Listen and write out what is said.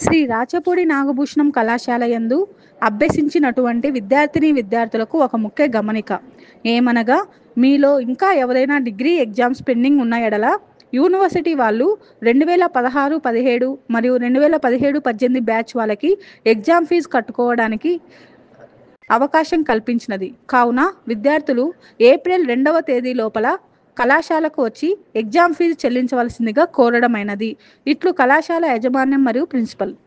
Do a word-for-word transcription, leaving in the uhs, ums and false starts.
శ్రీ రాచపూడి నాగభూషణం కళాశాల యందు అభ్యసించినటువంటి విద్యార్థిని విద్యార్థులకు ఒక ముఖ్య గమనిక ఏమనగా, మీలో ఇంకా ఎవరైనా డిగ్రీ ఎగ్జామ్స్ పెండింగ్ ఉన్న ఎడల యూనివర్సిటీ వాళ్ళు రెండు వేల పదహారు పదిహేడు మరియు రెండు వేల పదిహేడు పద్దెనిమిది బ్యాచ్ వాళ్ళకి ఎగ్జామ్ ఫీజు కట్టుకోవడానికి అవకాశం కల్పించినది. కావున విద్యార్థులు ఏప్రిల్ రెండవ తేదీ లోపల కళాశాలకు వచ్చి ఎగ్జామ్ ఫీజు చెల్లించవలసిందిగా కోరడమైనది. ఇట్లు కళాశాల యాజమాన్యం మరియు ప్రిన్సిపల్.